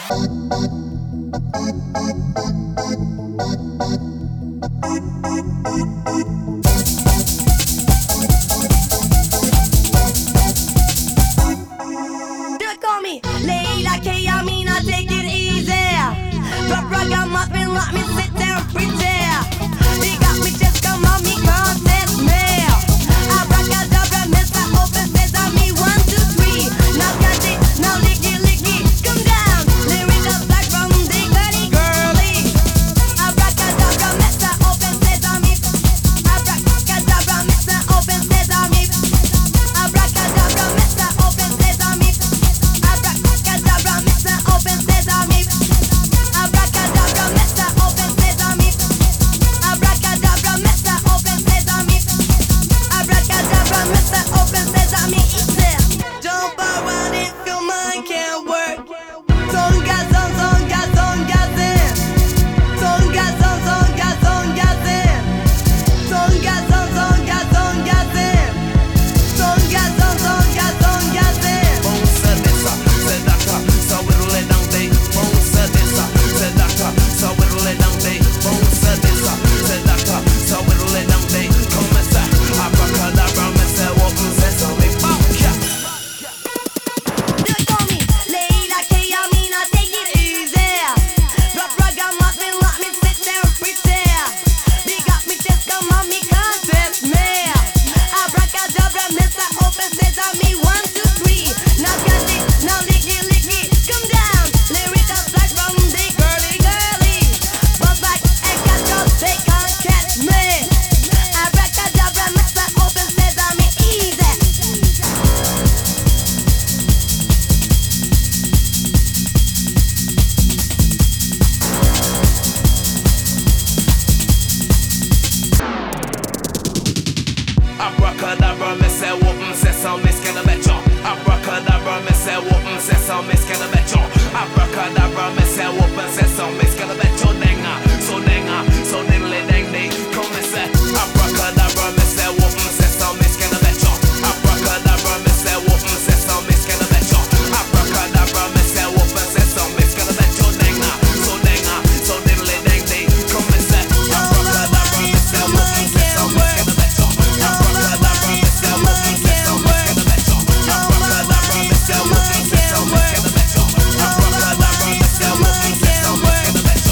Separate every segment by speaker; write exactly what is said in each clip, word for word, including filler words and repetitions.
Speaker 1: Call me Layla K, I mean I take it easy. Rock, rock, I'm up and let me sit down pretty. They got me just come on me, contest me. Abracadabra, Mister Open Sesame, one, two, three. Now got it, now licky, licky, come down. Lyrical black from the girly, girly. Abracadabra, Mister Open Sesame. Abracadabra, Mister Open Sesame. Abracadabra, Mister Open Sesame. Abracadabra, Mister Open Sesame. Abracadabra, Mister Open Sesame. Abracadabra, Mister Open Sesame. Abracadabra, Mister Open Sesame. Easy. Jump around if your mind can't work. Zonga, zon, zonga, zonga, zen. Zonga, zon, zonga, zonga, zen. Zonga, zon, zonga, zonga, zen. Zonga, zon, zonga, zonga, zen.
Speaker 2: Bonsa dessa, sedaka, sawirule dangde. Bonsa dessa, sedaka, sawirule dangde. Bonsa dessa, sedaka, sawirule dangde. Começa, abracadabra, mese, open sesame. Baka.
Speaker 1: They call me Layla K, I mean I take it easy. Rock, rock, I'm up and let me sit there pretty. They got me just come on me, contest me. Abracadabra, Mister Open Sesame, one, two, three. Now got it, now licky, licky, come down. Lyrical black from the girly, girly. Buzz back and catch up, they can't catch me. Abracadabra, Mister Open Sesame, easy.
Speaker 2: Abracadabra, me say open sesame, skedabecho. Abracadabra, me say open sesame, skedabecho. Abracadabra, me say open sesame, skedabecho. Denga, so denga, so diddly dang ding. Come me say, abracadabra, me say open sesame, skedabecho. Abracadabra, me say open sesame, skedabecho. Abracadabra, me say open sesame, skedabecho. Denga, so denga, so diddly dang ding. Come me say, abracadabra, me say open sesame, skedabecho. Abracadabra, me say open sesame, skedabecho. Abracadabra, me say open sesame, skedabecho. Abracadabra, me say open sesame, skedabecho.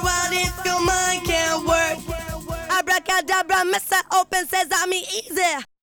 Speaker 1: Abracadabra, Mister Open Sesame, easy.